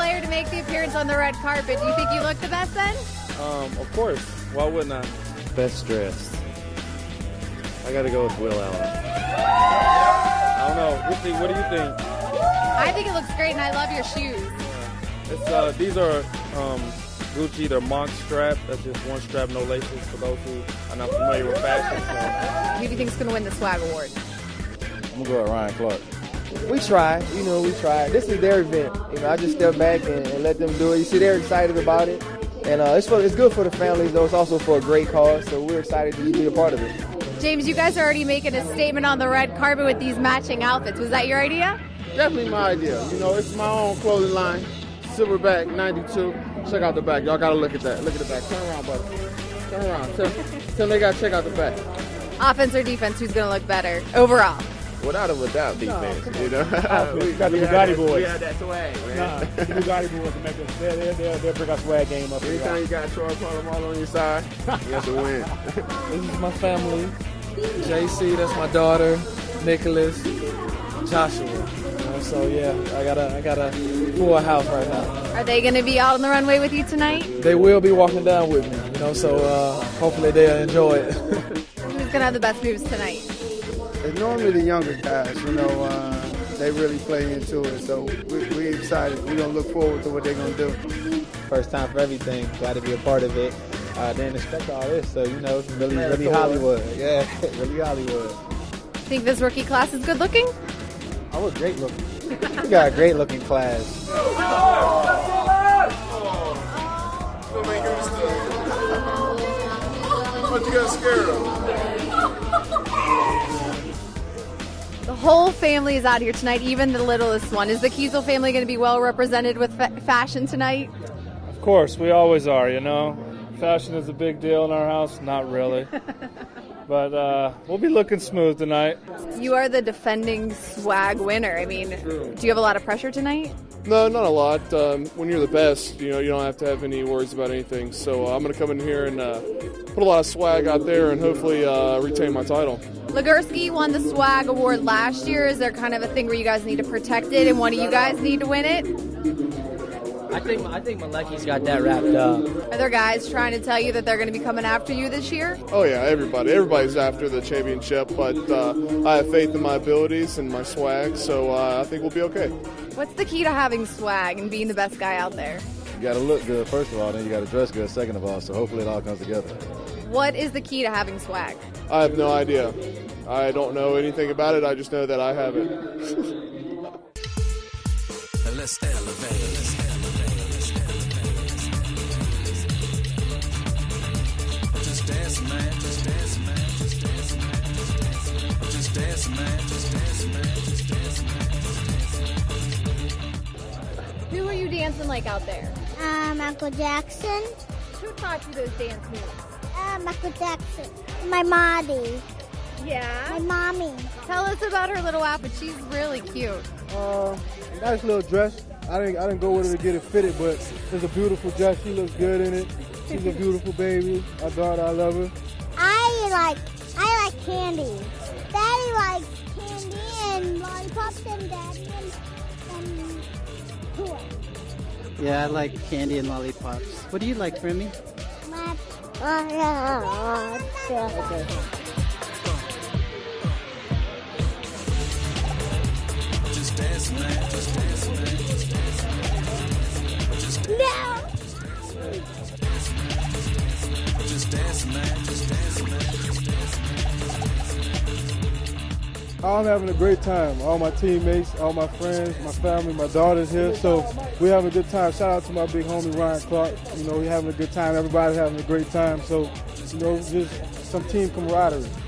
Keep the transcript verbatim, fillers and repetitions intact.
player to make the appearance on the red carpet. Do you think you look the best then? Um, of course. Why wouldn't I? Best dressed. I got to go with Will Allen. I don't know. What do, what do you think? I think it looks great, and I love your shoes. It's uh, these are um, Gucci. They're Monk strap. That's just one strap, no laces. For those who are not familiar with fashion. So. Who do you think is going to win the swag award? I'm gonna go with Ryan Clark. We try, you know, we try. This is their event. You know, I just step back and, and let them do it. You see, they're excited about it. And uh, it's, for, it's good for the families, though. It's also for a great cause, so we're excited to be a part of it. James, you guys are already making a statement on the red carpet with these matching outfits. Was that your idea? Definitely my idea. You know, it's my own clothing line. Silverback ninety-two. Check out the back. Y'all got to look at that. Look at the back. Turn around, buddy. Turn around. Tell, tell them they got to check out the back. Offense or defense, who's going to look better overall? Without a without defense, no, you know. we got the Bugatti boys. We had that swag, man. Nah, the Bugatti boys will make us. They'll, they'll, they'll bring our swag game up. Anytime you got Troy Polamalu on your side, you have to win. This is my family. J C, that's my daughter. Nicholas, Joshua. You know, so yeah, I got a I got a full house right now. Are they going to be out on the runway with you tonight? They will be walking down with me. You know, so uh, hopefully they'll enjoy it. Who's going to have the best moves tonight? It's normally the younger guys, you know, uh, they really play into it. So we, we're excited. We're going to look forward to what they're going to do. First time for everything. Glad to be a part of it. Uh, didn't expect all this, so, you know, it's really, really Hollywood. Yeah, really Hollywood. Think this rookie class is good looking? I was great looking. We got a great looking class. What you got scared of? The whole family is out here tonight, even the littlest one. Is the Kiesel family going to be well represented with fa- fashion tonight? Of course, we always are, you know. Fashion is a big deal in our house. Not really. But uh, we'll be looking smooth tonight. You are the defending swag winner. I mean, do you have a lot of pressure tonight? No, not a lot. Um, when you're the best, you know, you don't have to have any worries about anything. So uh, I'm going to come in here and uh, put a lot of swag out there and hopefully uh, retain my title. Legursky won the swag award last year. Is there kind of a thing where you guys need to protect it and one of you guys need to win it? I think I think Malecki's got that wrapped up. Are there guys trying to tell you that they're going to be coming after you this year? Oh, yeah, everybody. Everybody's after the championship, but uh, I have faith in my abilities and my swag, so uh, I think we'll be okay. What's the key to having swag and being the best guy out there? You got to look good, first of all, then you got to dress good, second of all, so hopefully it all comes together. What is the key to having swag? I have no idea. I don't know anything about it. I just know that I have it. Let's elevate. Let's elevate. Let's elevate. Just dance, man. Just dance, man. Just dance, man. Just dance, man. Just dance, man. Just dance, man. Just dance, man. Just dance. Who are you dancing like out there? Uh, Michael Jackson. Who taught you those dance moves? Uh, Michael Jackson. My mommy. Yeah? My mommy. Tell us about her little outfit. She's really cute. Uh, nice little dress. I didn't, I didn't go with her to get it fitted, but it's a beautiful dress. She looks good in it. She's a beautiful baby. My daughter, I love her. I like, I like candy. Daddy likes candy and lollipops, and Daddy and, and toys. Yeah, I like candy and lollipops. What do you like, Remy? My, uh, yeah, okay. Just dance, man. Just dance, man. Just dance, man. Just dance. No. Just dance, man. Just dance, man. Just dance, man. I'm having a great time. All my teammates, all my friends, my family, my daughter's here, so we're having a good time. Shout out to my big homie Ryan Clark. You know, we're having a good time. Everybody's having a great time. So, you know, just some team camaraderie.